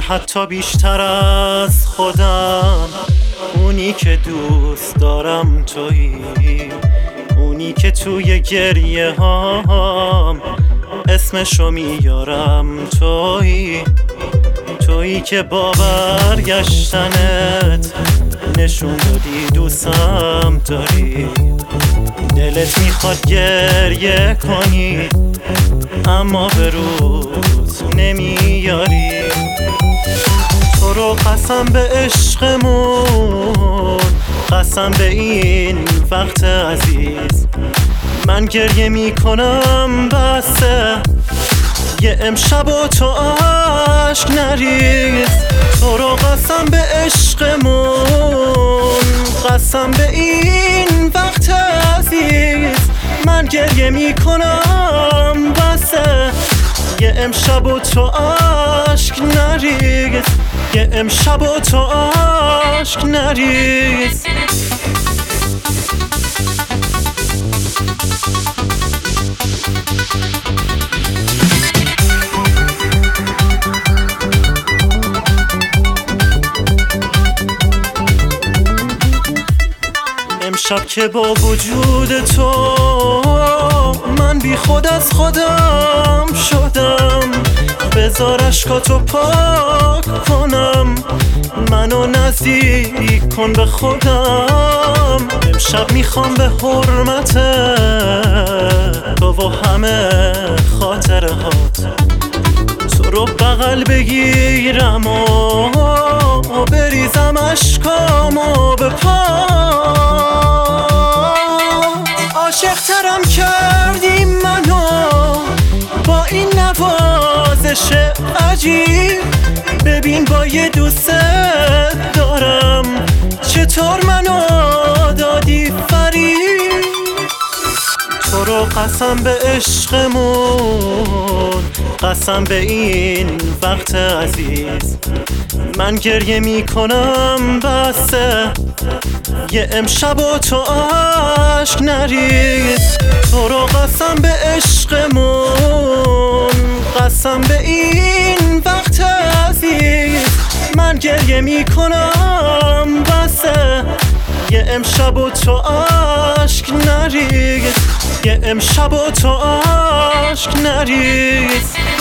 حتی بیشتر از خودم. اونی که دوست دارم تویی، اونی که توی گریه هام اسمشو میارم تویی. تویی که با برگشتنت نشون دادی دوستم داری. دلت میخواد گریه کنی اما به روز نمیاری. تو رو قسم به عشقمون، قسم به این وقت عزیز، من گریه میکنم بسه یه امشب و تو عشق نریز. تو رو قسم به عشقمون، قسم به این وقت عزیز، من گریه میکنم بسه یه امشب و تو عشق نریز، یه امشب و تو عشق نریز. امشب که با وجود تو من بی خود از خودم شدم، بذار اشکاتو پاک کنم، منو نزدیک کن به خودم. امشب میخوام به حرمت تو و همه خاطره هات تو رو بغل بگیرم و بریزم اشکامو به پات. عاشق‌ترم کردی منو با این نوازش عجیب، ببین با یه دوست دارم چطور منو دادی فریب. تو رو قسم به عشقمون، قسم به این وقت عزیز، من گریه میکنم بسه یه امشب و تو عشق نریز. تو رو قسم به عشقمون، قسم به این وقت عزیز، من گریه میکنم بسه یه امشب و تو عشق نریز، یه امشب و تو عشق نریز.